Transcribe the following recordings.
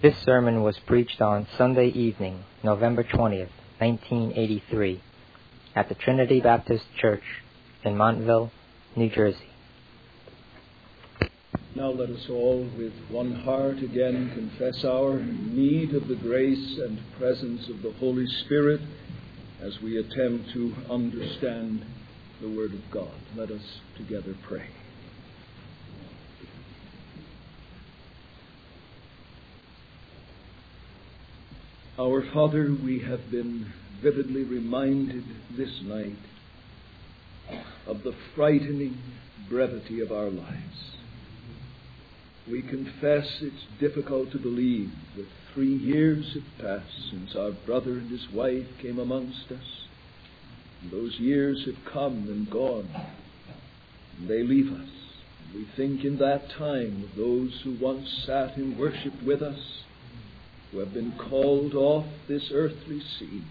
This sermon was preached on Sunday evening, November 20th, 1983, at the Trinity Baptist Church in Montville, New Jersey. Now let us all with one heart again confess our need of the grace and presence of the Holy Spirit as we attempt to understand the Word of God. Let us together pray. Our Father, we have been vividly reminded this night of the frightening brevity of our lives. We confess it's difficult to believe that 3 years have passed since our brother and his wife came amongst us. And those years have come and gone, and they leave us. We think in that time of those who once sat in worship with us, who have been called off this earthly scene.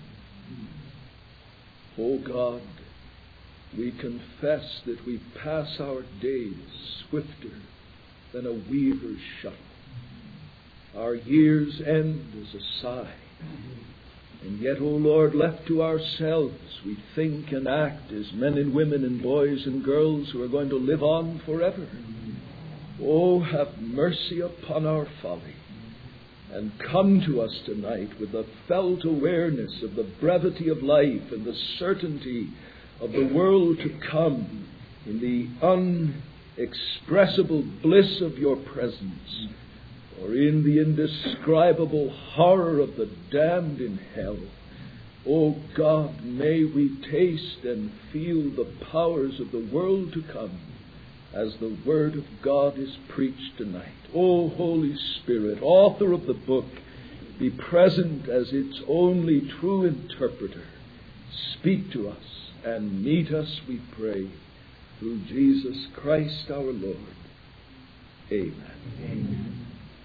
O God, we confess that we pass our days swifter than a weaver's shuttle. Our years end as a sigh. And yet, O Lord, left to ourselves, we think and act as men and women and boys and girls who are going to live on forever. Oh, have mercy upon our folly, and come to us tonight with a felt awareness of the brevity of life and the certainty of the world to come in the inexpressible bliss of your presence, or in the indescribable horror of the damned in hell. O God, may we taste and feel the powers of the world to come as the Word of God is preached tonight. O Holy Spirit, author of the book, be present as its only true interpreter. Speak to us and meet us, we pray, through Jesus Christ our Lord. Amen. Amen.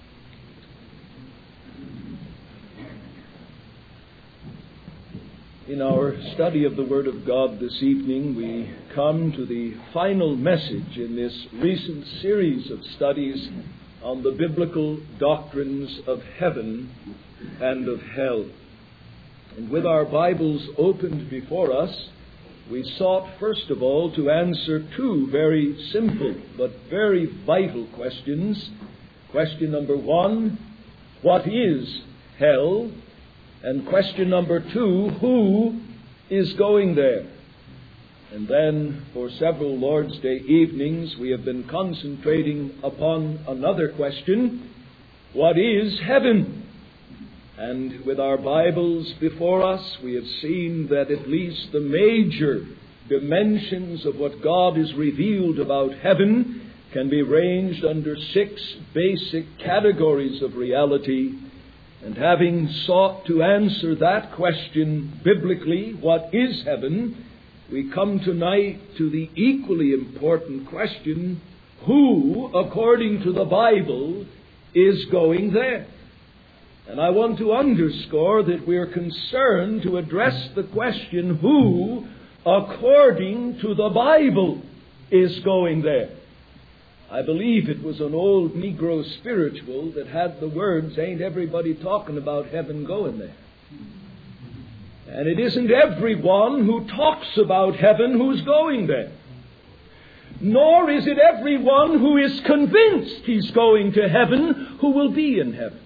In our study of the Word of God this evening, we come to the final message in this recent series of studies on the biblical doctrines of heaven and of hell. And with our Bibles opened before us, we sought first of all to answer two very simple but very vital questions. Question number one, what is hell? And question number two, who is going there? And then for several Lord's Day evenings, we have been concentrating upon another question, what is heaven? And with our Bibles before us, we have seen that at least the major dimensions of what God has revealed about heaven can be ranged under 6 basic categories of reality. And having sought to answer that question biblically, what is heaven, we come tonight to the equally important question, who, according to the Bible, is going there? And I want to underscore that we are concerned to address the question, who, according to the Bible, is going there? I believe it was an old Negro spiritual that had the words, ain't everybody talking about heaven going there. And it isn't everyone who talks about heaven who's going there. Nor is it everyone who is convinced he's going to heaven who will be in heaven.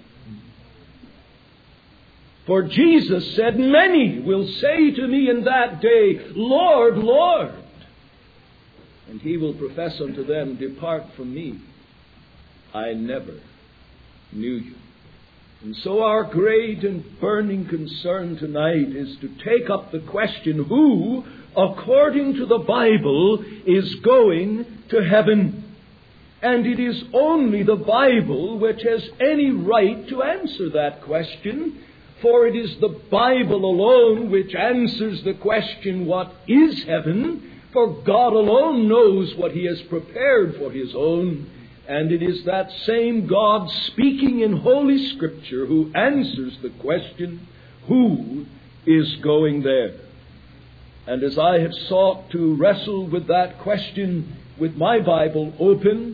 For Jesus said, many will say to me in that day, Lord, Lord. And he will profess unto them, depart from me, I never knew you. And so our great and burning concern tonight is to take up the question, who, according to the Bible, is going to heaven? And it is only the Bible which has any right to answer that question, for it is the Bible alone which answers the question, what is heaven? For God alone knows what He has prepared for His own, and it is that same God speaking in Holy Scripture who answers the question, who is going there? And as I have sought to wrestle with that question with my Bible open,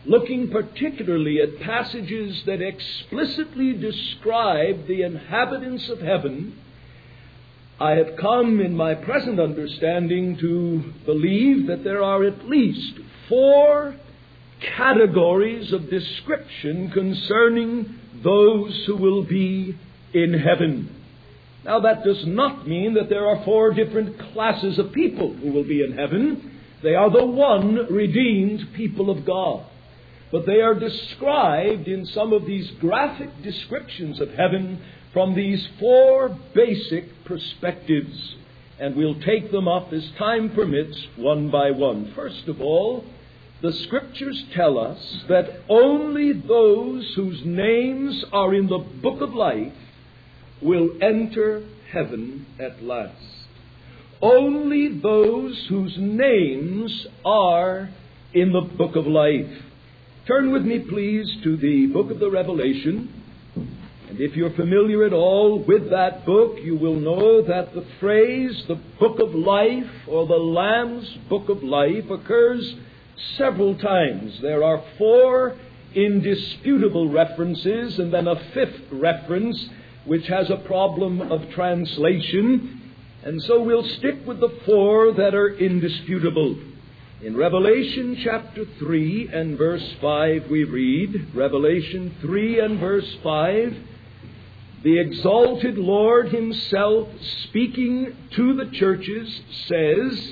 looking particularly at passages that explicitly describe the inhabitants of heaven, I have come in my present understanding to believe that there are at least 4 categories of description concerning those who will be in heaven. Now, that does not mean that there are 4 different classes of people who will be in heaven. They are the one redeemed people of God. But they are described in some of these graphic descriptions of heaven from these 4 basic perspectives. And we'll take them up as time permits one by one. First of all, the Scriptures tell us that only those whose names are in the book of life will enter heaven at last. Only those whose names are in the book of life. Turn with me, please, to the book of the Revelation. And if you're familiar at all with that book, you will know that the phrase, the book of life, or the Lamb's book of life, occurs several times. There are 4 indisputable references, and then a 5th reference, which has a problem of translation. And so we'll stick with the 4 that are indisputable. In Revelation chapter 3 and verse 5 we read, Revelation 3 and verse 5, the exalted Lord himself, speaking to the churches, says,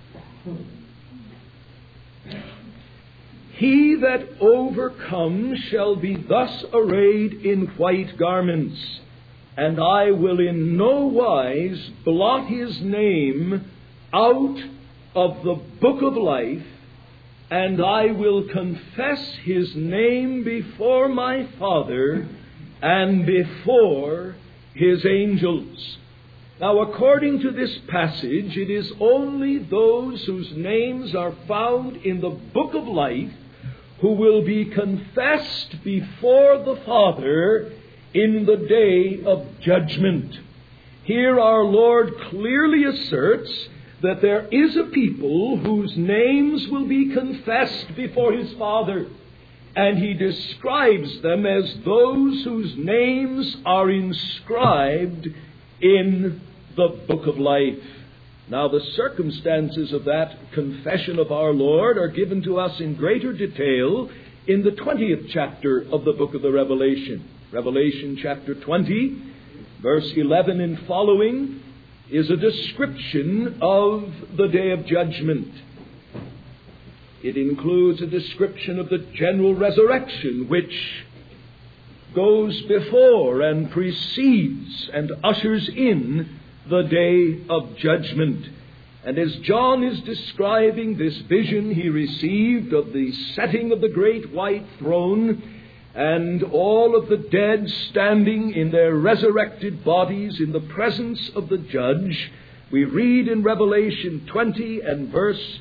he that overcomes shall be thus arrayed in white garments, and I will in no wise blot his name out of the book of life, and I will confess his name before my Father and before his angels. Now, according to this passage, it is only those whose names are found in the book of life who will be confessed before the Father in the day of judgment. Here our Lord clearly asserts that there is a people whose names will be confessed before his Father, and he describes them as those whose names are inscribed in the book of life. Now, the circumstances of that confession of our Lord are given to us in greater detail in the 20th chapter of the book of the Revelation. Revelation chapter 20, verse 11 and following, is a description of the day of judgment. It includes a description of the general resurrection, which goes before and precedes and ushers in the day of judgment. And as John is describing this vision he received of the setting of the great white throne and all of the dead standing in their resurrected bodies in the presence of the judge, we read in Revelation 20 and verse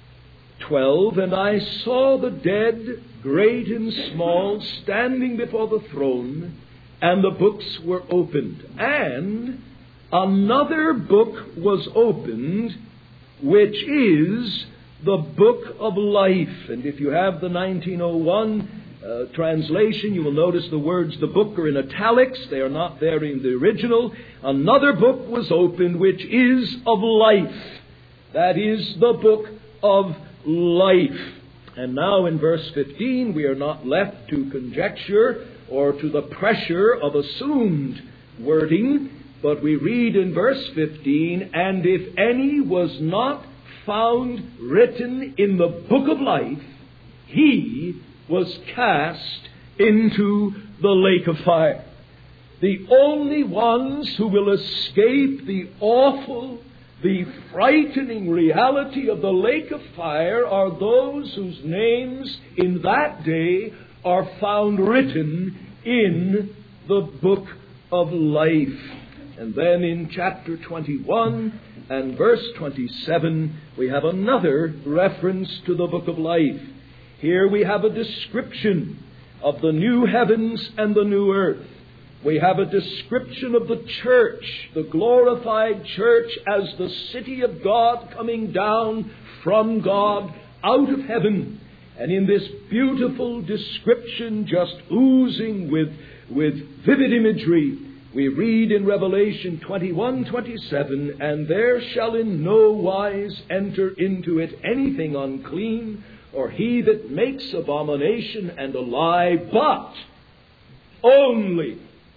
12, and I saw the dead, great and small, standing before the throne, and the books were opened. And another book was opened, which is the book of life. And if you have the 1901 translation, you will notice the words the book are in italics. They are not there in the original. Another book was opened, which is of life. That is the book of life. And now in verse 15, we are not left to conjecture or to the pressure of assumed wording, but we read in verse 15, and if any was not found written in the book of life, he was cast into the lake of fire. The only ones who will escape the awful, the frightening reality of the lake of fire are those whose names in that day are found written in the book of life. And then in chapter 21 and verse 27, we have another reference to the book of life. Here we have a description of the new heavens and the new earth. We have a description of the church, the glorified church, as the city of God coming down from God out of heaven. And in this beautiful description, just oozing with vivid imagery, we read in Revelation 21:27, "And there shall in no wise enter into it anything unclean, or he that makes abomination and a lie, but only.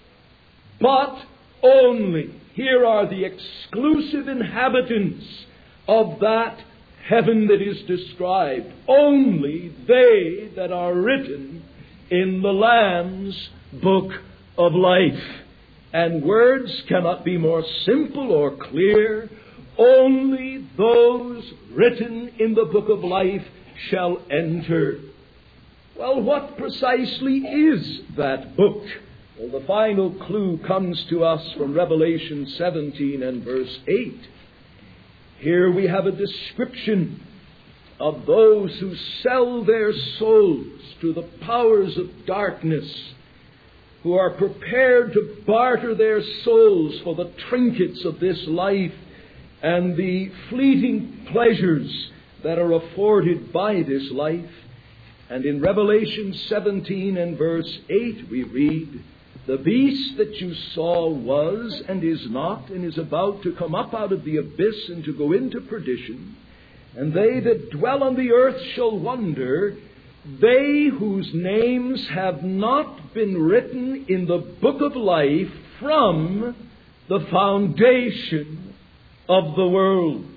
Here are the exclusive inhabitants of that heaven that is described. Only they that are written in the Lamb's book of life." And words cannot be more simple or clear. Only those written in the book of life shall enter. Well, what precisely is that book? Well, the final clue comes to us from Revelation 17 and verse 8. Here we have a description of those who sell their souls to the powers of darkness, who are prepared to barter their souls for the trinkets of this life and the fleeting pleasures that are afforded by this life. And in Revelation 17 and verse 8 we read, "The beast that you saw was and is not and is about to come up out of the abyss and to go into perdition. And they that dwell on the earth shall wonder, they whose names have not been written in the book of life from the foundation of the world."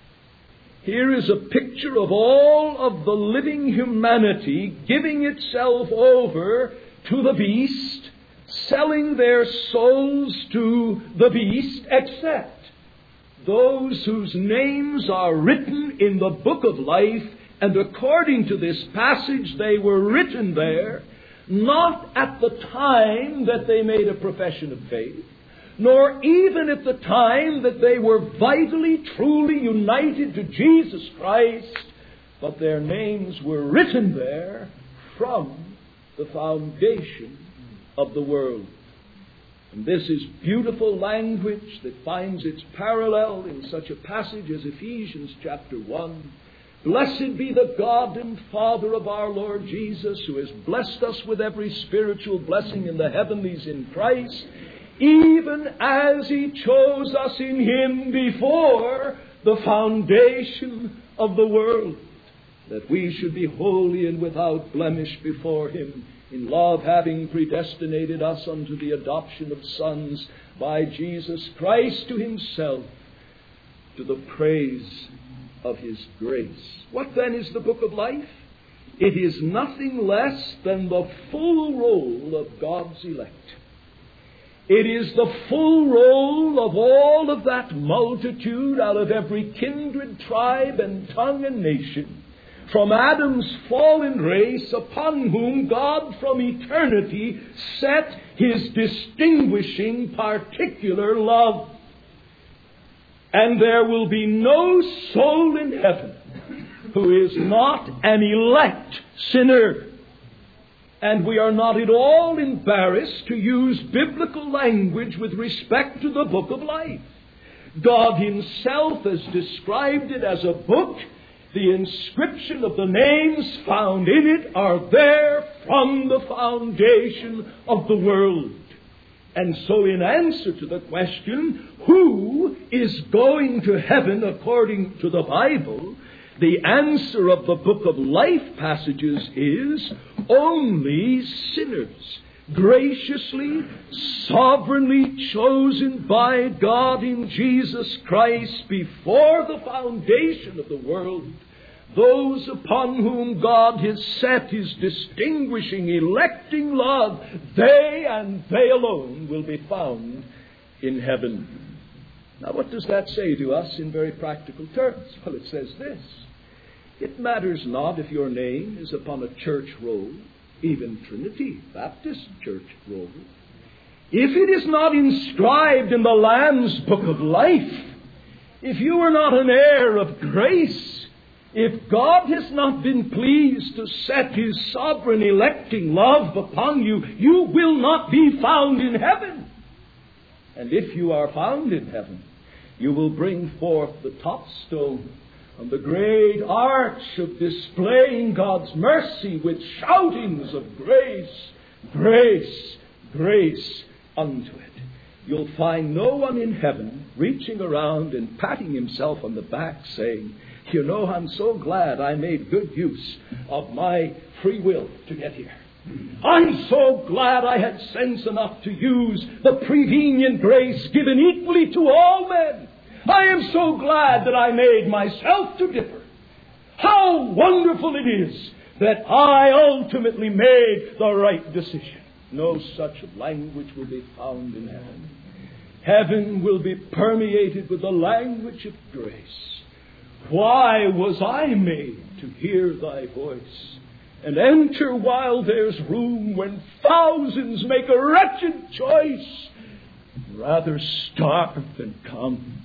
Here is a picture of all of the living humanity giving itself over to the beast, selling their souls to the beast, except those whose names are written in the book of life. And according to this passage, they were written there not at the time that they made a profession of faith, nor even at the time that they were vitally, truly united to Jesus Christ, but their names were written there from the foundation of the world. And this is beautiful language that finds its parallel in such a passage as Ephesians chapter 1. "Blessed be the God and Father of our Lord Jesus, who has blessed us with every spiritual blessing in the heavenlies in Christ, even as He chose us in Him before the foundation of the world, that we should be holy and without blemish before Him, in love having predestinated us unto the adoption of sons by Jesus Christ to Himself, to the praise of His grace." What then is the book of life? It is nothing less than the full roll of God's elect. It is the full roll of all of that multitude out of every kindred, tribe, and tongue and nation, from Adam's fallen race, upon whom God from eternity set His distinguishing particular love. And there will be no soul in heaven who is not an elect sinner. And we are not at all embarrassed to use biblical language with respect to the book of life. God Himself has described it as a book. The inscription of the names found in it are there from the foundation of the world. And so in answer to the question, who is going to heaven according to the Bible, the answer of the book of life passages is only sinners, graciously, sovereignly chosen by God in Jesus Christ before the foundation of the world. Those upon whom God has set His distinguishing, electing love, they and they alone will be found in heaven. Now, what does that say to us in very practical terms? Well, it says this: it matters not if your name is upon a church roll, even Trinity Baptist church roll. If it is not inscribed in the Lamb's book of life, if you are not an heir of grace, if God has not been pleased to set His sovereign electing love upon you, you will not be found in heaven. And if you are found in heaven, you will bring forth the top stone on the great arch of displaying God's mercy with shoutings of grace, grace, grace unto it. You'll find no one in heaven reaching around and patting himself on the back saying, you know, I'm so glad I made good use of my free will to get here. I'm so glad I had sense enough to use the prevenient grace given equally to all men. I am so glad that I made myself to differ. How wonderful it is that I ultimately made the right decision. No such language will be found in heaven. Heaven will be permeated with the language of grace. Why was I made to hear thy voice and enter while there's room when thousands make a wretched choice? Rather starve than come.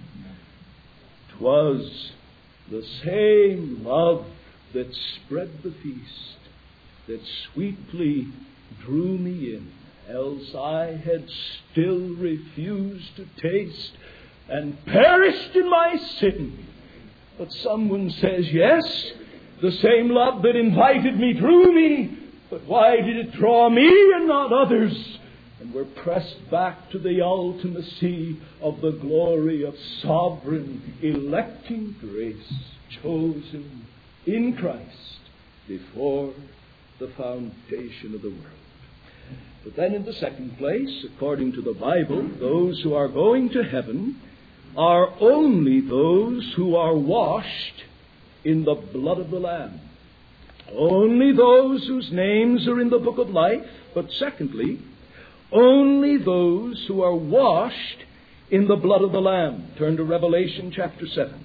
'Twas the same love that spread the feast, that sweetly drew me in, else I had still refused to taste and perished in my sin. But someone says, yes, the same love that invited me drew me, but why did it draw me and not others? And we're pressed back to the ultimacy of the glory of sovereign electing grace, chosen in Christ before the foundation of the world. But then in the second place, according to the Bible, those who are going to heaven are only those who are washed in the blood of the Lamb. Only those whose names are in the book of life. But secondly, only those who are washed in the blood of the Lamb. Turn to Revelation chapter 7.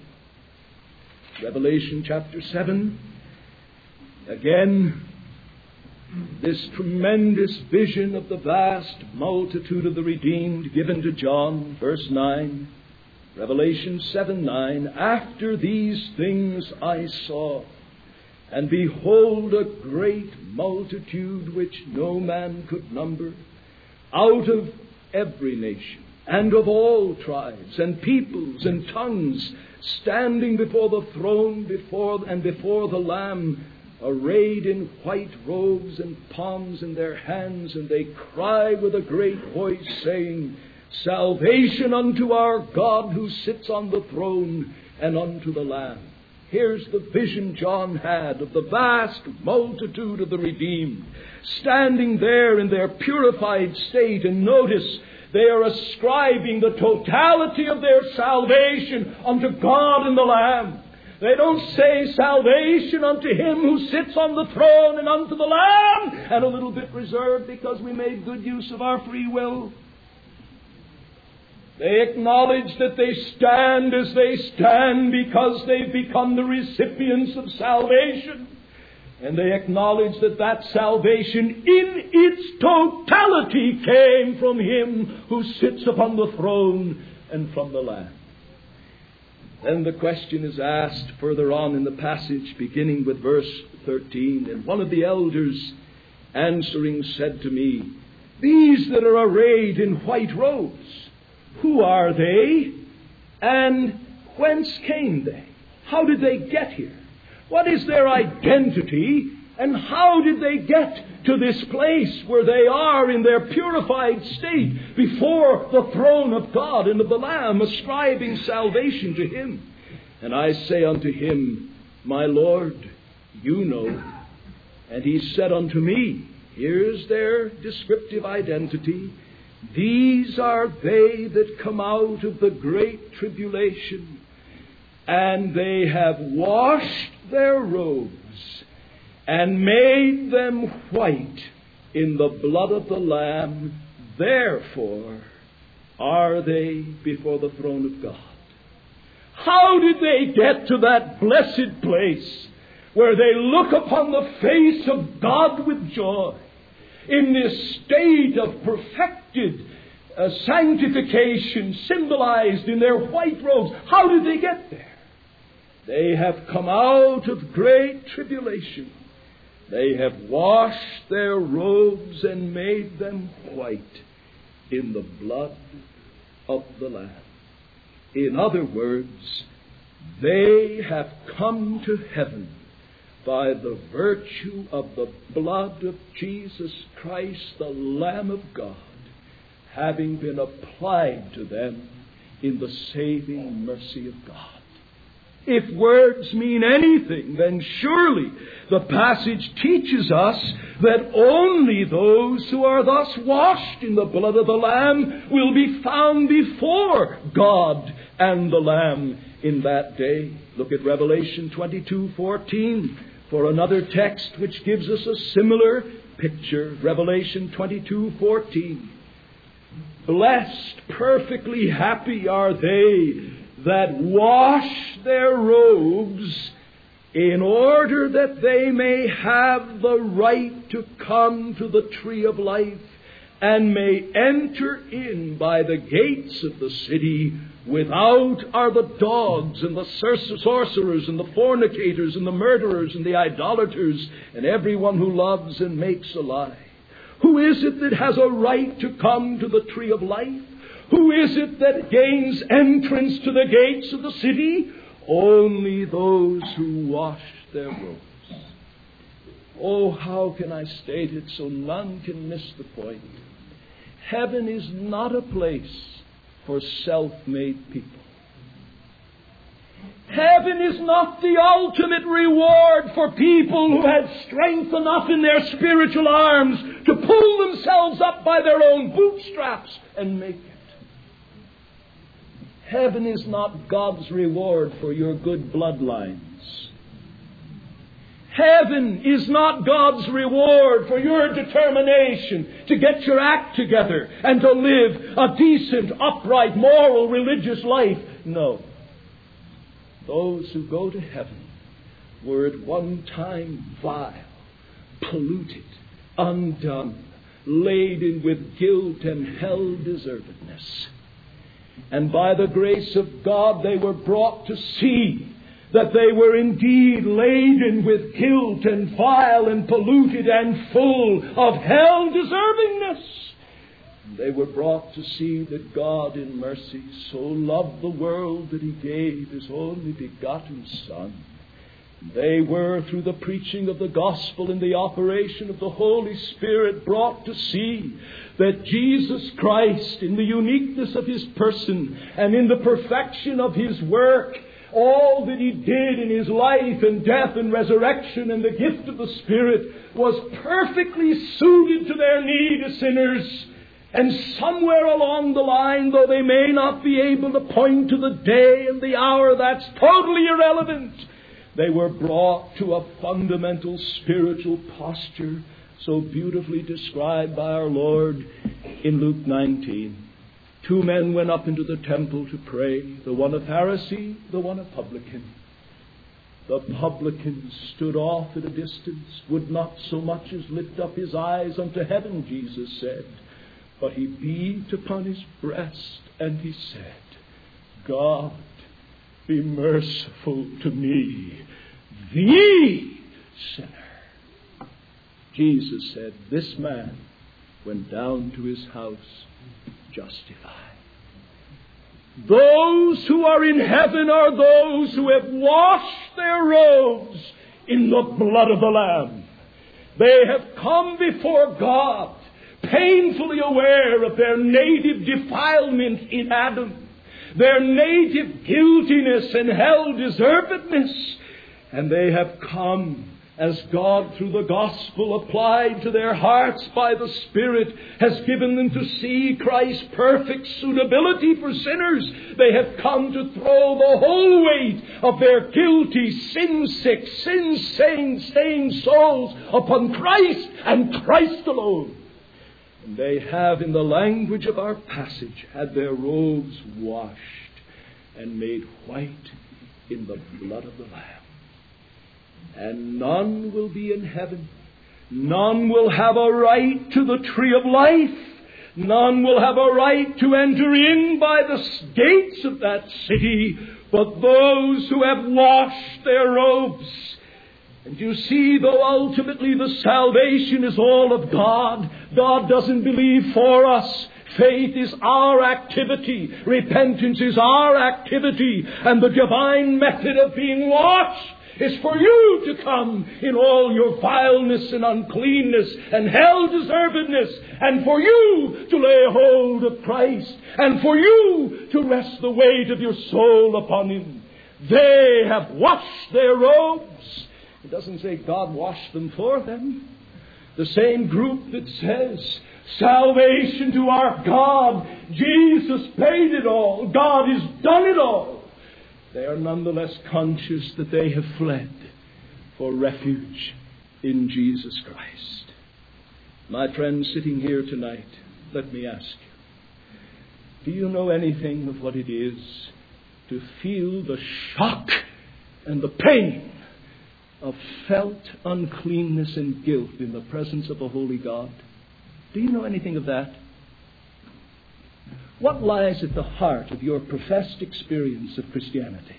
Revelation chapter 7. Again, this tremendous vision of the vast multitude of the redeemed given to John, verse 9. Revelation 7:9. After these things I saw, and behold, a great multitude which no man could number, out of every nation, and of all tribes, and peoples, and tongues, standing before the throne, before the Lamb, arrayed in white robes and palms in their hands, and they cry with a great voice, saying, Salvation unto our God who sits on the throne, and unto the Lamb. Here's the vision John had of the vast multitude of the redeemed, standing there in their purified state. And notice, they are ascribing the totality of their salvation unto God and the Lamb. They don't say salvation unto Him who sits on the throne and unto the Lamb, and a little bit reserved because we made good use of our free will. They acknowledge that they stand as they stand because they've become the recipients of salvation. And they acknowledge that that salvation in its totality came from Him who sits upon the throne and from the Lamb. Then the question is asked further on in the passage, beginning with verse 13. And one of the elders answering said to me, These that are arrayed in white robes, who are they, and whence came they? How did they get here? What is their identity, and how did they get to this place where they are in their purified state before the throne of God and of the Lamb, ascribing salvation to Him? And I say unto him, My Lord, you know. And he said unto me, here's their descriptive identity, These are they that come out of the great tribulation, and they have washed their robes and made them white in the blood of the Lamb. Therefore are they before the throne of God. How did they get to that blessed place where they look upon the face of God with joy in this state of perfected sanctification symbolized in their white robes? How did they get there? They have come out of great tribulation. They have washed their robes and made them white in the blood of the Lamb. In other words, They have come to heaven by the virtue of the blood of Jesus Christ, the Lamb of God, having been applied to them in the saving mercy of God. If words mean anything, then surely the passage teaches us that only those who are thus washed in the blood of the Lamb will be found before God and the Lamb in that day. Look at Revelation 22:14 for another text which gives us a similar picture. Revelation 22:14. Blessed, perfectly happy are they that wash their robes in order that they may have the right to come to the tree of life and may enter in by the gates of the city. Without are the dogs and the sorcerers and the fornicators and the murderers and the idolaters and everyone who loves and makes a lie. Who is it that has a right to come to the tree of life? Who is it that gains entrance to the gates of the city? Only those who wash their robes. Oh, how can I state it so none can miss the point? Heaven is not a place for self-made people. Heaven is not the ultimate reward for people who had strength enough in their spiritual arms to pull themselves up by their own bootstraps and make it. Heaven is not God's reward for your good bloodlines. Heaven is not God's reward for your determination to get your act together and to live a decent, upright, moral, religious life. No. Those who go to heaven were at one time vile, polluted, undone, laden with guilt and hell-deservedness. And by the grace of God they were brought to see that they were indeed laden with guilt and vile and polluted and full of hell-deservingness. They were brought to see that God in mercy so loved the world that He gave His only begotten Son. They were, through the preaching of the gospel and the operation of the Holy Spirit, brought to see that Jesus Christ, in the uniqueness of His person and in the perfection of His work, all that He did in His life and death and resurrection and the gift of the Spirit was perfectly suited to their need as sinners. And somewhere along the line, though they may not be able to point to the day and the hour, that's totally irrelevant. They were brought to a fundamental spiritual posture so beautifully described by our Lord in Luke 19. 2 men went up into the temple to pray, the one a Pharisee, the one a publican. The publican stood off at a distance, would not so much as lift up his eyes unto heaven, Jesus said. But he beat upon his breast and he said, God, be merciful to me, the sinner. Jesus said, this man went down to his house justified. Those who are in heaven are those who have washed their robes in the blood of the Lamb. They have come before God, painfully aware of their native defilement in Adam, their native guiltiness and hell-deservedness, and they have come as God, through the gospel applied to their hearts by the Spirit, has given them to see Christ's perfect suitability for sinners. They have come to throw the whole weight of their guilty, sin-sick, sin-stained souls upon Christ and Christ alone. And they have, in the language of our passage, had their robes washed and made white in the blood of the Lamb. And none will be in heaven. None will have a right to the tree of life. None will have a right to enter in by the gates of that city, but those who have washed their robes. And you see, though ultimately the salvation is all of God, God doesn't believe for us Faith is our activity. Repentance is our activity. And the divine method of being washed is for you to come in all your vileness and uncleanness and hell-deservedness, and for you to lay hold of Christ, and for you to rest the weight of your soul upon Him. They have washed their robes. It doesn't say God washed them for them. The same group that says, salvation to our God, Jesus paid it all, God has done it all. They are nonetheless conscious that they have fled for refuge in Jesus Christ. My friends sitting here tonight, let me ask you, do you know anything of what it is to feel the shock and the pain of felt uncleanness and guilt in the presence of a holy God? Do you know anything of that? What lies at the heart of your professed experience of Christianity?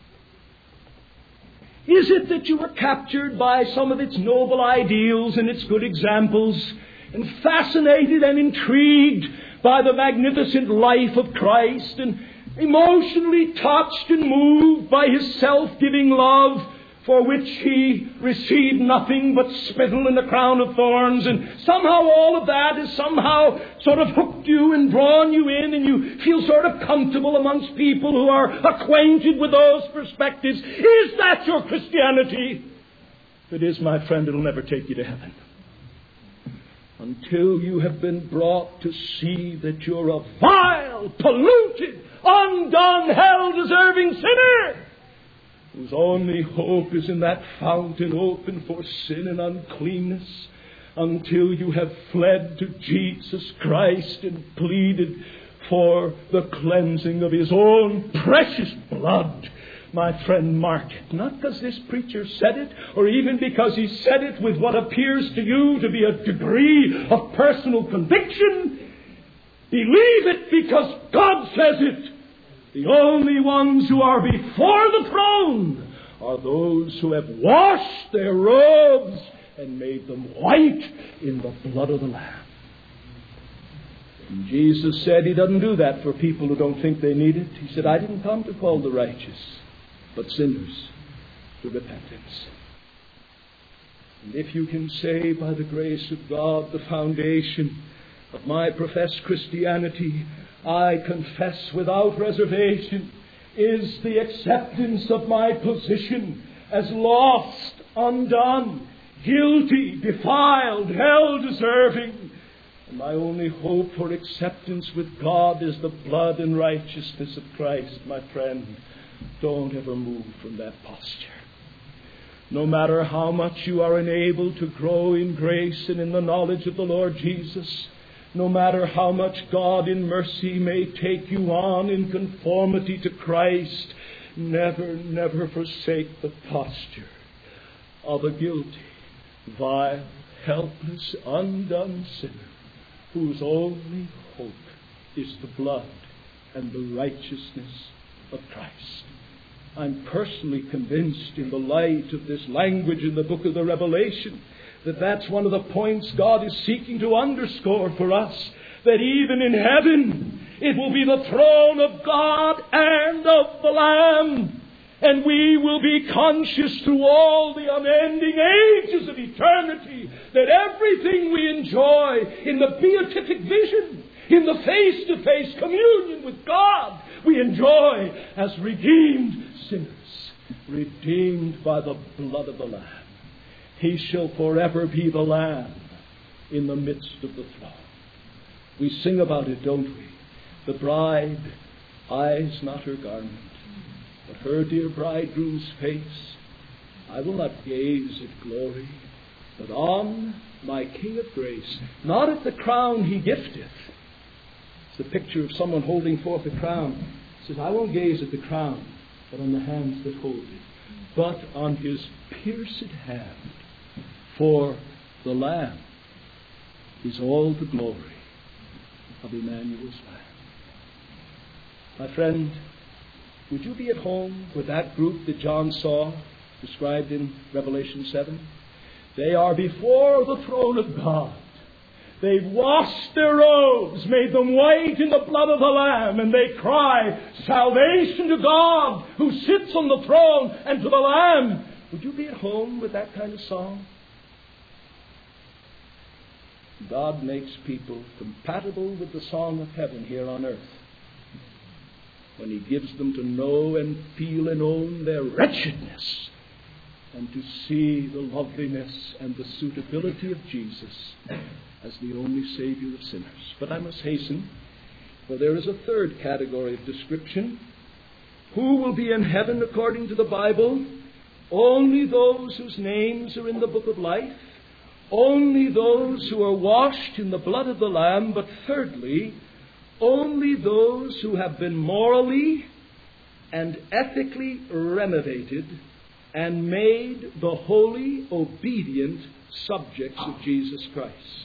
Is it that you were captured by some of its noble ideals and its good examples, and fascinated and intrigued by the magnificent life of Christ, and emotionally touched and moved by His self-giving love, for which He received nothing but spittle and a crown of thorns, and somehow all of that has somehow sort of hooked you and drawn you in, and you feel sort of comfortable amongst people who are acquainted with those perspectives? Is that your Christianity? If it is, my friend, it'll never take you to heaven. Until you have been brought to see that you're a vile, polluted, undone, hell-deserving sinner, whose only hope is in that fountain open for sin and uncleanness, until you have fled to Jesus Christ and pleaded for the cleansing of His own precious blood. My friend, mark it. Not because this preacher said it, or even because he said it with what appears to you to be a degree of personal conviction. Believe it because God says it. The only ones who are before the throne are those who have washed their robes and made them white in the blood of the Lamb. And Jesus said He doesn't do that for people who don't think they need it. He said, I didn't come to call the righteous, but sinners to repentance. And if you can say, by the grace of God, the foundation of my professed Christianity, I confess without reservation, is the acceptance of my position as lost, undone, guilty, defiled, hell-deserving. And my only hope for acceptance with God is the blood and righteousness of Christ. My friend, don't ever move from that posture. No matter how much you are enabled to grow in grace and in the knowledge of the Lord Jesus, no matter how much God in mercy may take you on in conformity to Christ, never, never forsake the posture of a guilty, vile, helpless, undone sinner whose only hope is the blood and the righteousness of Christ. I'm personally convinced, in the light of this language in the book of the Revelation, that that's one of the points God is seeking to underscore for us, that even in heaven it will be the throne of God and of the Lamb, and we will be conscious through all the unending ages of eternity that everything we enjoy in the beatific vision, in the face-to-face communion with God, we enjoy as redeemed sinners, redeemed by the blood of the Lamb. He shall forever be the Lamb in the midst of the throne. We sing about it, don't we? The bride eyes not her garment, but her dear bridegroom's face. I will not gaze at glory, but on my King of grace, not at the crown He gifteth. It's the picture of someone holding forth a crown. It says, I won't gaze at the crown, but on the hands that hold it, but on His pierced hand. For the Lamb is all the glory of Emmanuel's Lamb. My friend, would you be at home with that group that John saw described in Revelation 7? They are before the throne of God. They've washed their robes, made them white in the blood of the Lamb, and they cry, "Salvation to God who sits on the throne and to the Lamb." Would you be at home with that kind of song? God makes people compatible with the song of heaven here on earth when He gives them to know and feel and own their wretchedness, and to see the loveliness and the suitability of Jesus as the only Savior of sinners. But I must hasten, for there is a third category of description. Who will be in heaven according to the Bible? Only those whose names are in the book of life. Only those who are washed in the blood of the Lamb. But thirdly, only those who have been morally and ethically renovated and made the holy, obedient subjects of Jesus Christ.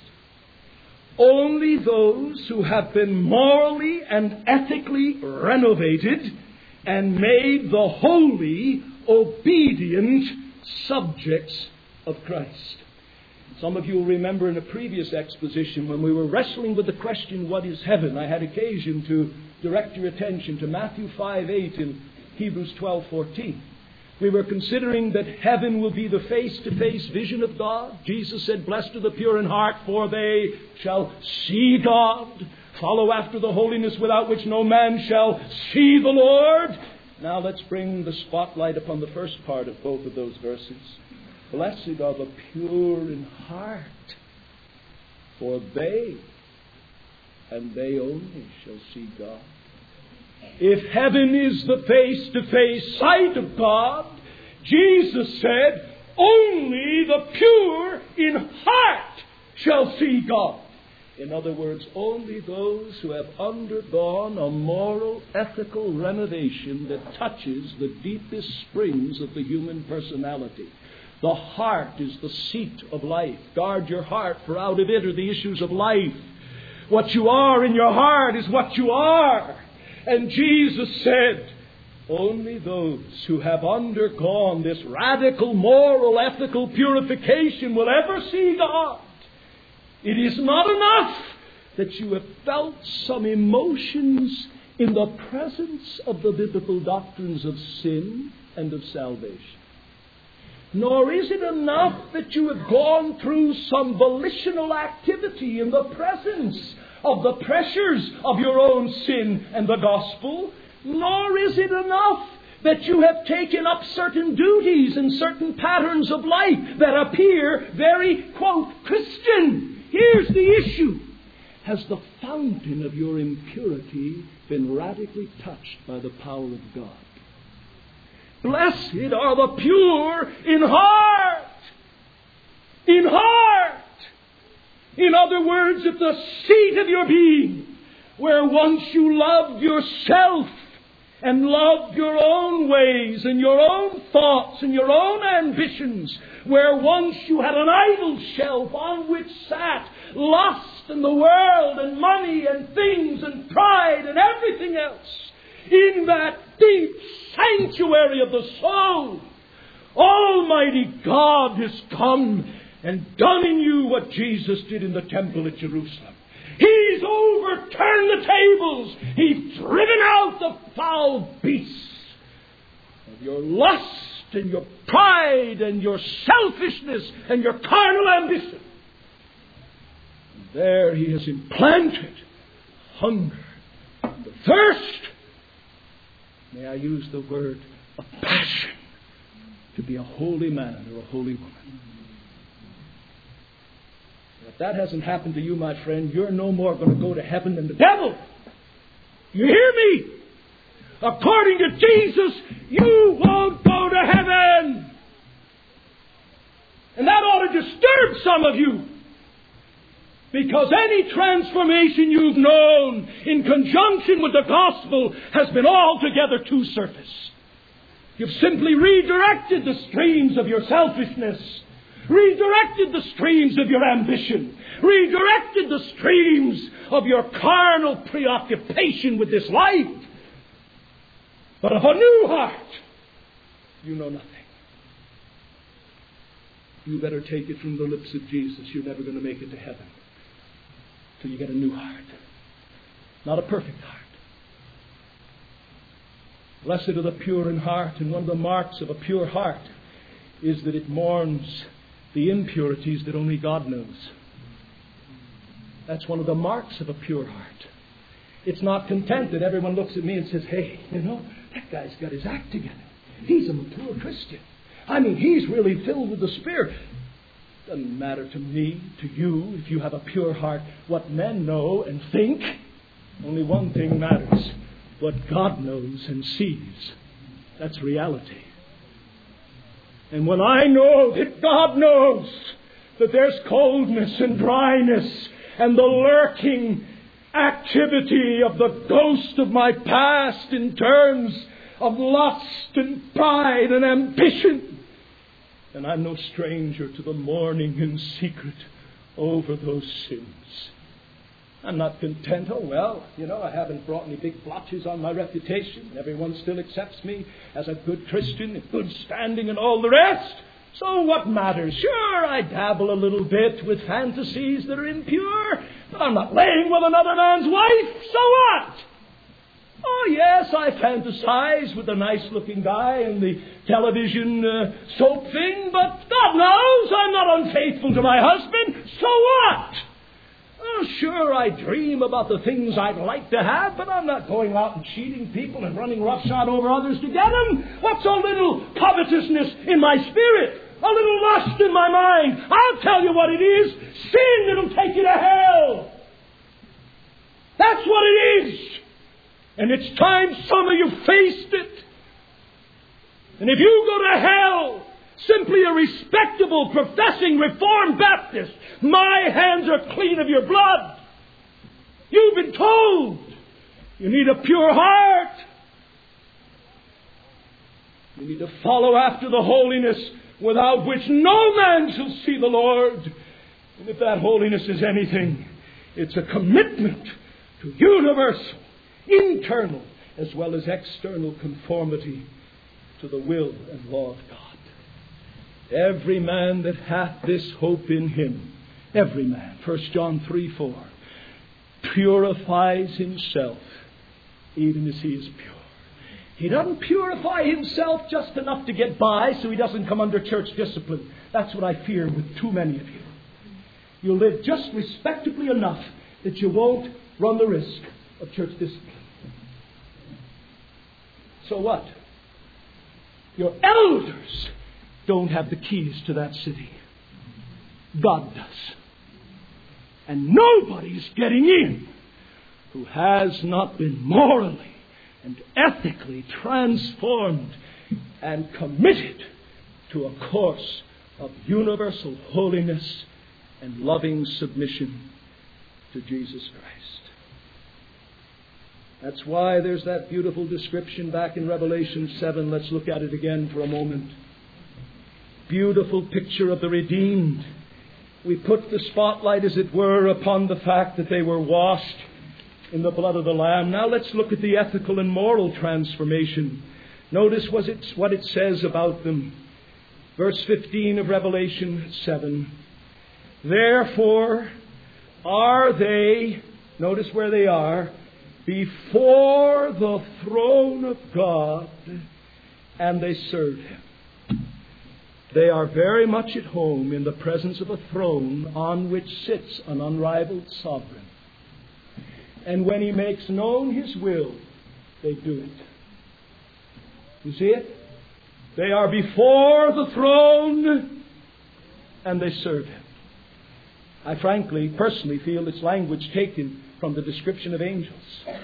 Only those who have been morally and ethically renovated and made the holy, obedient subjects of Christ. Some of you will remember in a previous exposition when we were wrestling with the question, what is heaven? I had occasion to direct your attention to Matthew 5:8 and Hebrews 12:14. We were considering that heaven will be the face-to-face vision of God. Jesus said, "Blessed are the pure in heart, for they shall see God." Follow after the holiness without which no man shall see the Lord. Now let's bring the spotlight upon the first part of both of those verses. Blessed are the pure in heart, for they, and they only, shall see God. If heaven is the face-to-face sight of God, Jesus said, only the pure in heart shall see God. In other words, only those who have undergone a moral, ethical renovation that touches the deepest springs of the human personality. The heart is the seat of life. Guard your heart, for out of it are the issues of life. What you are in your heart is what you are. And Jesus said, only those who have undergone this radical moral, ethical purification will ever see God. It is not enough that you have felt some emotions in the presence of the biblical doctrines of sin and of salvation. Nor is it enough that you have gone through some volitional activity in the presence of the pressures of your own sin and the gospel. Nor is it enough that you have taken up certain duties and certain patterns of life that appear very, quote, Christian. Here's the issue. Has the fountain of your impurity been radically touched by the power of God? Blessed are the pure in heart. In heart. In other words, at the seat of your being, where once you loved yourself and loved your own ways and your own thoughts and your own ambitions, where once you had an idol shelf on which sat lust and the world and money and things and pride and everything else, in that deep sanctuary of the soul, Almighty God has come and done in you what Jesus did in the temple at Jerusalem. He's overturned the tables. He's driven out the foul beasts of your lust and your pride and your selfishness and your carnal ambition. And there He has implanted hunger and the thirst. May I use the word of passion to be a holy man or a holy woman. If that hasn't happened to you, my friend, you're no more going to go to heaven than the devil. You hear me? According to Jesus, you won't go to heaven. And that ought to disturb some of you. Because any transformation you've known in conjunction with the gospel has been altogether too surface. You've simply redirected the streams of your selfishness, redirected the streams of your ambition, redirected the streams of your carnal preoccupation with this life. But of a new heart, you know nothing. You better take it from the lips of Jesus. You're never going to make it to heaven. till you get a new heart. Not a perfect heart. Blessed are the pure in heart, and one of the marks of a pure heart is that it mourns the impurities that only God knows. That's one of the marks of a pure heart. It's not content that everyone looks at me and says, hey, that guy's got his act together. He's a mature Christian. I mean, he's really filled with the Spirit. Doesn't matter to me, to you, if you have a pure heart, what men know and think. Only one thing matters. What God knows and sees. That's reality. And when I know that God knows that there's coldness and dryness and the lurking activity of the ghost of my past in terms of lust and pride and ambition, then I'm no stranger to the mourning in secret over those sins. I'm not content. I haven't brought any big blotches on my reputation. Everyone still accepts me as a good Christian, in good standing and all the rest. So what matters? Sure, I dabble a little bit with fantasies that are impure, but I'm not laying with another man's wife. So what? Oh, yes, I fantasize with a nice-looking guy in the television soap thing, but God knows I'm not unfaithful to my husband. So what? Oh, sure, I dream about the things I'd like to have, but I'm not going out and cheating people and running roughshod over others to get them. What's a little covetousness in my spirit? A little lust in my mind? I'll tell you what it is. Sin that'll take you to hell. That's what it is. And it's time some of you faced it. And if you go to hell, simply a respectable, professing Reformed Baptist, my hands are clean of your blood. You've been told you need a pure heart. You need to follow after the holiness without which no man shall see the Lord. And if that holiness is anything, it's a commitment to universal, internal, as well as external conformity to the will and law of God. Every man that hath this hope in him, every man, 1 John 3:4, purifies himself even as he is pure. He doesn't purify himself just enough to get by so he doesn't come under church discipline. That's what I fear with too many of you. You'll live just respectably enough that you won't run the risk of church discipline. So what? Your elders don't have the keys to that city. God does. And nobody's getting in who has not been morally and ethically transformed and committed to a course of universal holiness and loving submission to Jesus Christ. That's why there's that beautiful description back in Revelation 7. Let's look at it again for a moment. Beautiful picture of the redeemed. We put the spotlight, as it were, upon the fact that they were washed in the blood of the Lamb. Now let's look at the ethical and moral transformation. Notice what it says about them. Verse 15 of Revelation 7. Therefore are they, notice where they are, before the throne of God, and they serve Him. They are very much at home in the presence of a throne on which sits an unrivaled sovereign. And when He makes known His will, they do it. You see it? They are before the throne and they serve Him. I frankly, personally feel it's language taken from the description of angels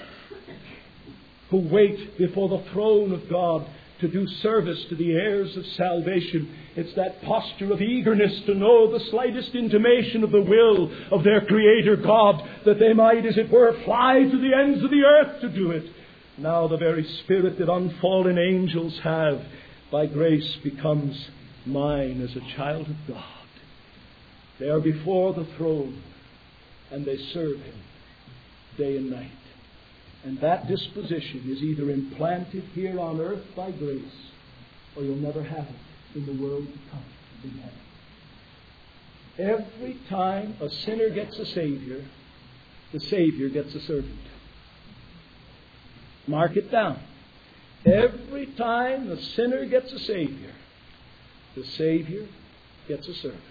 who wait before the throne of God to do service to the heirs of salvation. It's that posture of eagerness to know the slightest intimation of the will of their Creator God, that they might, as it were, fly to the ends of the earth to do it. Now the very spirit that unfallen angels have, by grace, becomes mine as a child of God. They are before the throne and they serve Him day and night. And that disposition is either implanted here on earth by grace, or you'll never have it in the world to come in heaven. Every time a sinner gets a Savior, the Savior gets a servant. Mark it down. Every time the sinner gets a Savior, the Savior gets a servant.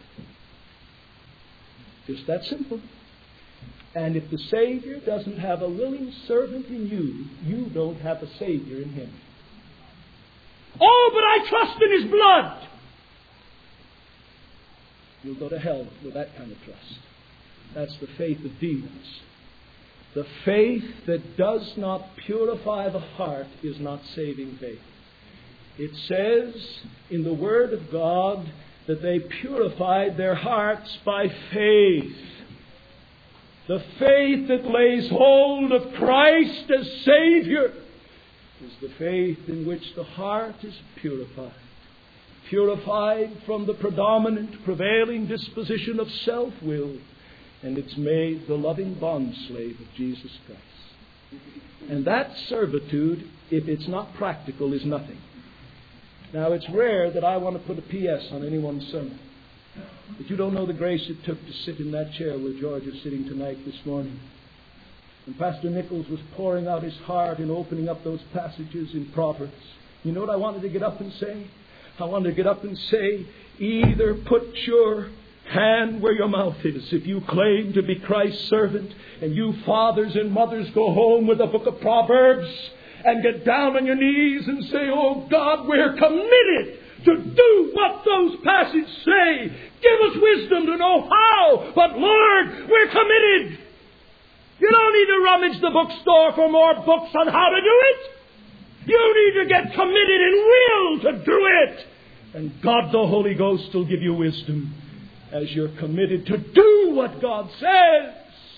Just that simple. And if the Savior doesn't have a willing servant in you, you don't have a Savior in Him. Oh, but I trust in His blood. You'll go to hell with that kind of trust. That's the faith of demons. The faith that does not purify the heart is not saving faith. It says in the Word of God that they purified their hearts by faith. The faith that lays hold of Christ as Savior is the faith in which the heart is purified. Purified from the predominant, prevailing disposition of self-will. And it's made the loving bondslave of Jesus Christ. And that servitude, if it's not practical, is nothing. Now, it's rare that I want to put a P.S. on anyone's sermon. But you don't know the grace it took to sit in that chair where George is sitting tonight this morning. And Pastor Nichols was pouring out his heart and opening up those passages in Proverbs. You know what I wanted to get up and say? I wanted to get up and say, either put your hand where your mouth is if you claim to be Christ's servant, and you fathers and mothers go home with a book of Proverbs and get down on your knees and say, oh God, we're committed to do what those passages say. Give us wisdom to know how, but Lord, we're committed. You don't need to rummage the bookstore for more books on how to do it. You need to get committed and will to do it. And God the Holy Ghost will give you wisdom as you're committed to do what God says.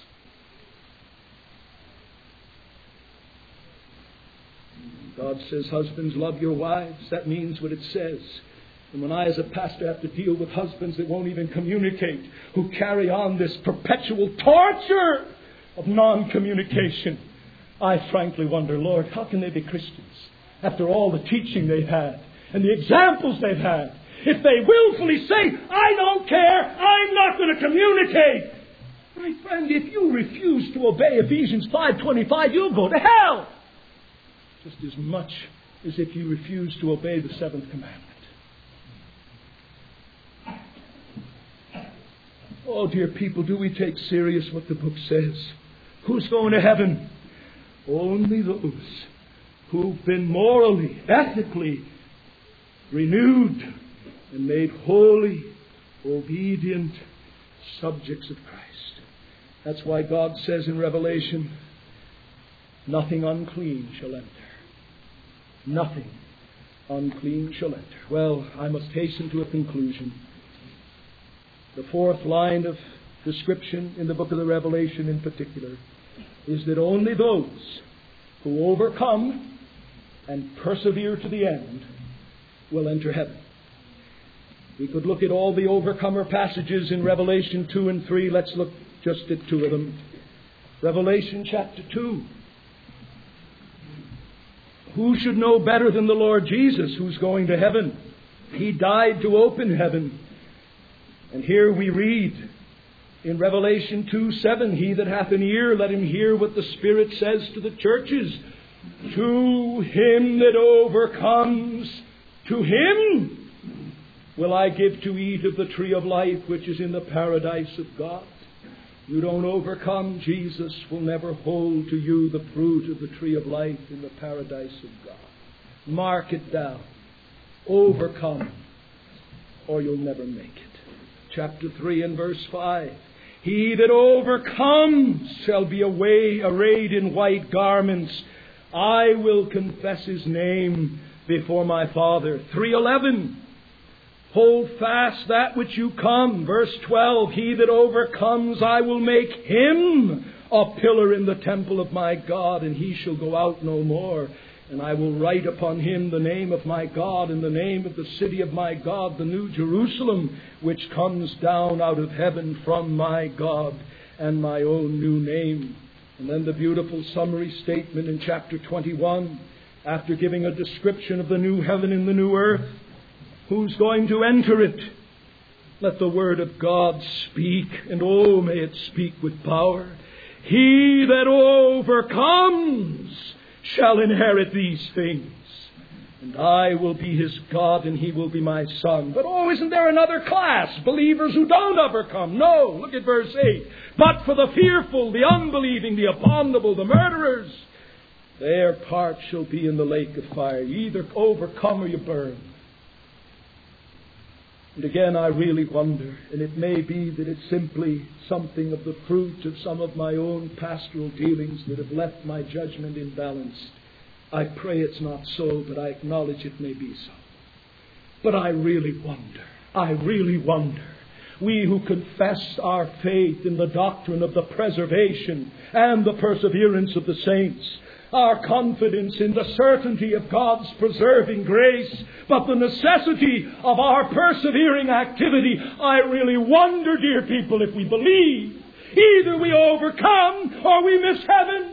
God says, husbands, love your wives. That means what it says. And when I as a pastor have to deal with husbands that won't even communicate, who carry on this perpetual torture of non-communication, I frankly wonder, Lord, how can they be Christians after all the teaching they've had and the examples they've had? If they willfully say, I don't care, I'm not going to communicate. My friend, if you refuse to obey Ephesians 5:25, you'll go to hell. Just as much as if you refuse to obey the seventh commandment. Oh, dear people, do we take serious what the book says? Who's going to heaven? Only those who've been morally, ethically renewed and made holy, obedient subjects of Christ. That's why God says in Revelation, nothing unclean shall enter. Nothing unclean shall enter. Well, I must hasten to a conclusion. The fourth line of description in the book of the Revelation in particular is that only those who overcome and persevere to the end will enter heaven. We could look at all the overcomer passages in Revelation 2 and 3. Let's look just at two of them. Revelation chapter 2. Who should know better than the Lord Jesus who's going to heaven? He died to open heaven. And here we read in Revelation 2:7, he that hath an ear, let him hear what the Spirit says to the churches. To him that overcomes, to him will I give to eat of the tree of life, which is in the paradise of God. You don't overcome, Jesus will never hold to you the fruit of the tree of life in the paradise of God. Mark it down. Overcome, or you'll never make it. Chapter 3 and verse 5. He that overcomes shall be arrayed in white garments. I will confess his name before my Father. 3:11. Hold fast that which you come. Verse 12, he that overcomes, I will make him a pillar in the temple of my God, and he shall go out no more. And I will write upon him the name of my God and the name of the city of my God, the new Jerusalem, which comes down out of heaven from my God, and my own new name. And then the beautiful summary statement in chapter 21, after giving a description of the new heaven and the new earth. Who's going to enter it? Let the word of God speak, and oh, may it speak with power. He that overcomes shall inherit these things. And I will be his God, and he will be my son. But isn't there another class? Believers who don't overcome. No, look at verse 8. But for the fearful, the unbelieving, the abominable, the murderers, their part shall be in the lake of fire. You either overcome or you burn. And again, I really wonder, and it may be that it's simply something of the fruit of some of my own pastoral dealings that have left my judgment imbalanced. I pray it's not so, but I acknowledge it may be so. But I really wonder, we who confess our faith in the doctrine of the preservation and the perseverance of the saints, our confidence in the certainty of God's preserving grace, but the necessity of our persevering activity, I really wonder, dear people, if we believe either we overcome or we miss heaven.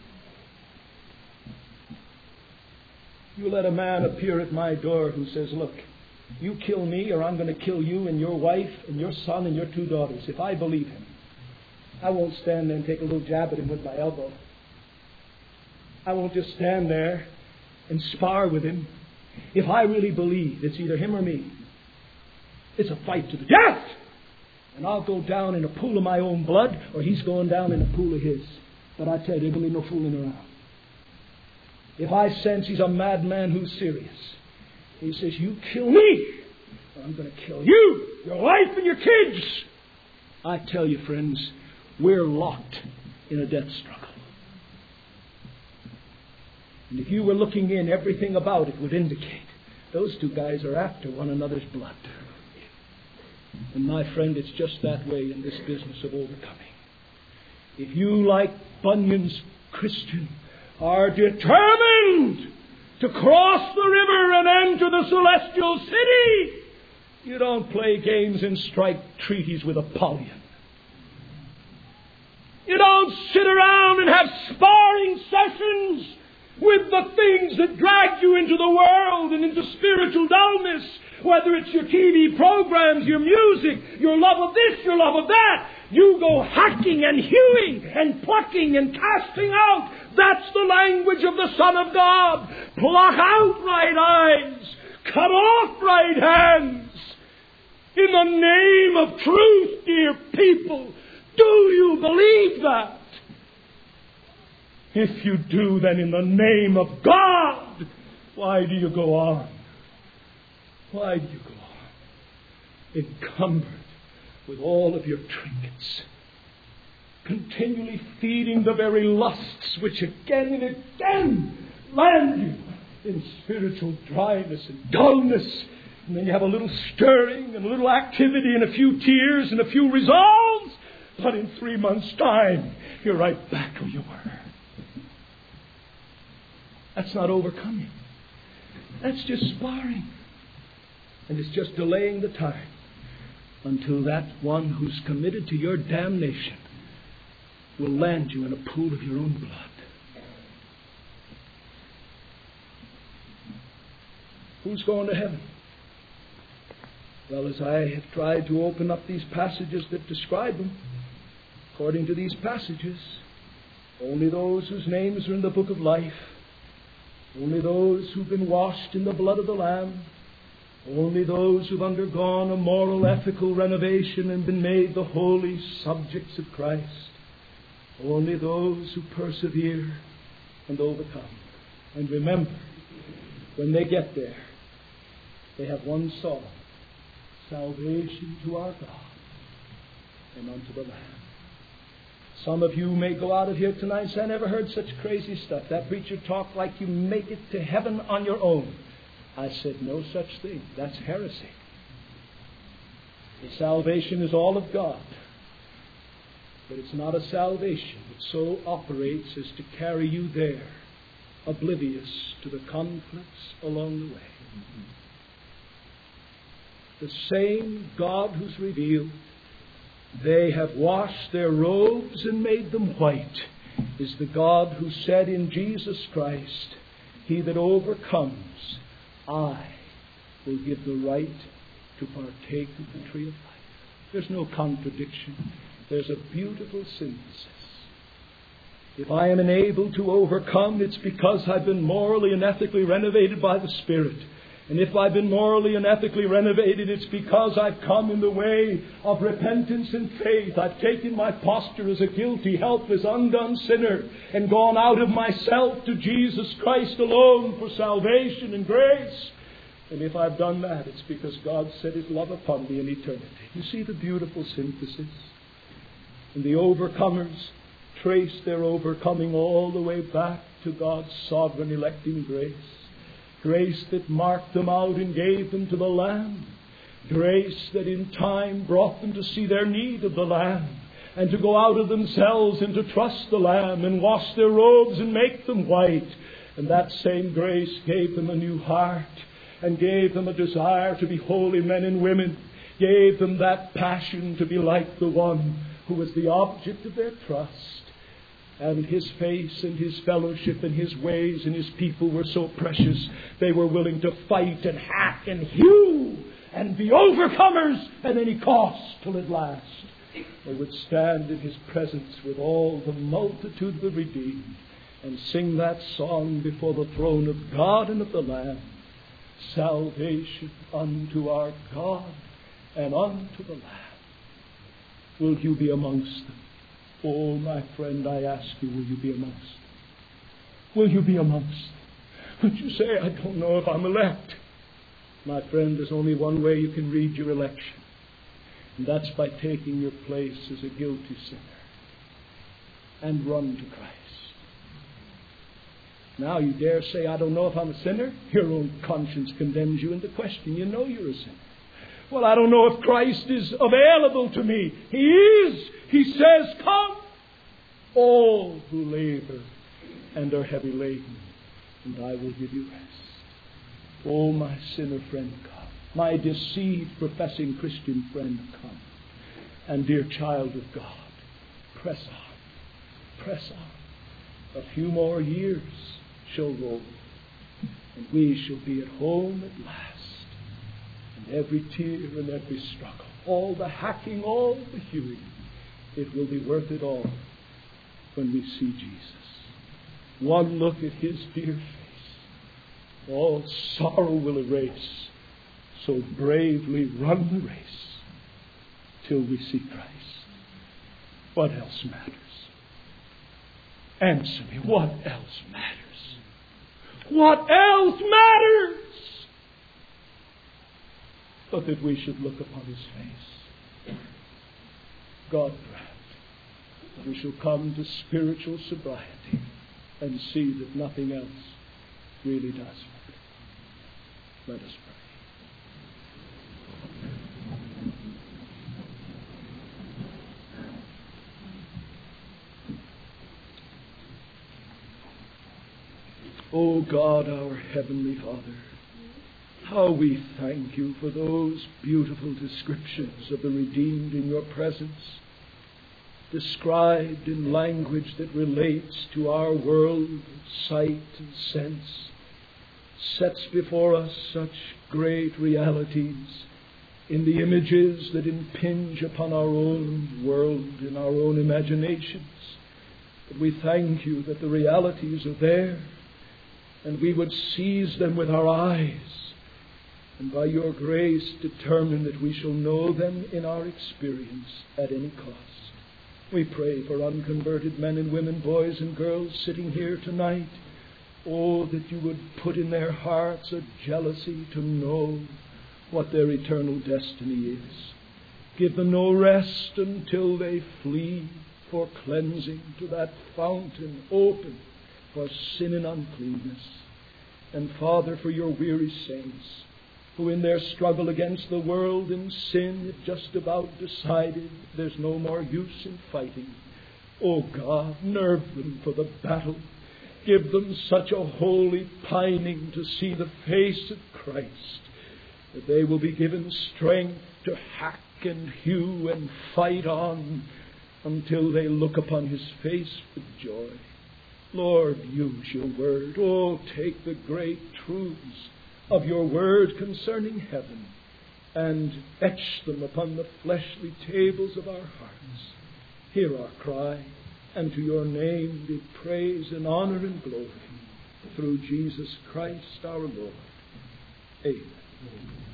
You let a man appear at my door who says, look, you kill me or I'm going to kill you and your wife and your son and your 2 daughters. If I believe him, I won't stand there and take a little jab at him with my elbow. I won't just stand there and spar with him. If I really believe it's either him or me, it's a fight to the death. And I'll go down in a pool of my own blood, or he's going down in a pool of his. But I tell you, there's going to be no fooling around. If I sense he's a madman who's serious, he says, you kill me, or I'm going to kill you, your wife and your kids. I tell you, friends, we're locked in a death struggle. And if you were looking in, everything about it would indicate those 2 guys are after one another's blood. And my friend, it's just that way in this business of overcoming. If you, like Bunyan's Christian, are determined to cross the river and enter the celestial city, you don't play games and strike treaties with Apollyon. You don't sit around and have sparring sessions with the things that drag you into the world and into spiritual dullness, whether it's your TV programs, your music, your love of this, your love of that. You go hacking and hewing and plucking and casting out. That's the language of the Son of God. Pluck out right eyes. Cut off right hands. In the name of truth, dear people, do you believe that? If you do, then in the name of God, why do you go on? Why do you go on? Encumbered with all of your trinkets, continually feeding the very lusts which again and again land you in spiritual dryness and dullness. And then you have a little stirring and a little activity and a few tears and a few resolves. But in 3 months' time, you're right back where you were. That's not overcoming. That's just sparring. And it's just delaying the time until that one who's committed to your damnation will land you in a pool of your own blood. Who's going to heaven? Well, as I have tried to open up these passages that describe them, according to these passages, only those whose names are in the book of life, only those who've been washed in the blood of the Lamb, only those who've undergone a moral, ethical renovation and been made the holy subjects of Christ, only those who persevere and overcome. And remember, when they get there, they have one song: salvation to our God and unto the Lamb. Some of you may go out of here tonight and say, I never heard such crazy stuff. That preacher talked like you make it to heaven on your own. I said, no such thing. That's heresy. The salvation is all of God. But it's not a salvation that so operates as to carry you there, oblivious to the conflicts along the way. The same God who's revealed, they have washed their robes and made them white, is the God who said in Jesus Christ, he that overcomes, I will give the right to partake of the tree of life. There's no contradiction. There's a beautiful synthesis. If I am enabled to overcome, it's because I've been morally and ethically renovated by the Spirit. And if I've been morally and ethically renovated, it's because I've come in the way of repentance and faith. I've taken my posture as a guilty, helpless, undone sinner and gone out of myself to Jesus Christ alone for salvation and grace. And if I've done that, it's because God set His love upon me in eternity. You see the beautiful synthesis? And the overcomers trace their overcoming all the way back to God's sovereign electing grace. Grace that marked them out and gave them to the Lamb. Grace that in time brought them to see their need of the Lamb and to go out of themselves and to trust the Lamb and wash their robes and make them white. And that same grace gave them a new heart and gave them a desire to be holy men and women, gave them that passion to be like the one who was the object of their trust. And His face and His fellowship and His ways and His people were so precious, they were willing to fight and hack and hew and be overcomers at any cost till at last they would stand in His presence with all the multitude of the redeemed and sing that song before the throne of God and of the Lamb. Salvation unto our God and unto the Lamb. Will you be amongst them? Oh, my friend, I ask you, will you be amongst them? Will you be amongst them? Would you say, I don't know if I'm elect? My friend, there's only one way you can read your election. And that's by taking your place as a guilty sinner and run to Christ. Now you dare say, I don't know if I'm a sinner? Your own conscience condemns you into question. You know you're a sinner. Well, I don't know if Christ is available to me. He is. He says, come, all who labor and are heavy laden, and I will give you rest. Oh, my sinner friend, come. My deceived, professing Christian friend, come. And dear child of God, press on. Press on. A few more years shall roll, and we shall be at home at last. And every tear and every struggle, all the hacking, all the hewing, it will be worth it all when we see Jesus. One look at His dear face, all sorrow will erase. So bravely run the race till we see Christ. What else matters? Answer me, what else matters? What else matters? But that we should look upon His face. God grant that we shall come to spiritual sobriety and see that nothing else really does matter. Let us pray. O God, our Heavenly Father, how we thank You for those beautiful descriptions of the redeemed in Your presence, described in language that relates to our world of sight and sense, sets before us such great realities in the images that impinge upon our own world in our own imaginations. But we thank You that the realities are there, and we would seize them with our eyes, and by Your grace determine that we shall know them in our experience at any cost. We pray for unconverted men and women, boys and girls sitting here tonight. Oh, that You would put in their hearts a jealousy to know what their eternal destiny is. Give them no rest until they flee for cleansing to that fountain open for sin and uncleanness. And Father, for Your weary saints, who in their struggle against the world and sin have just about decided there's no more use in fighting. Oh God, nerve them for the battle. Give them such a holy pining to see the face of Christ, that they will be given strength to hack and hew and fight on until they look upon His face with joy. Lord, use Your word. Oh, take the great truths of Your word concerning heaven and etch them upon the fleshly tables of our hearts. Hear our cry. And to your name be praise and honor and glory through Jesus Christ our Lord. Amen.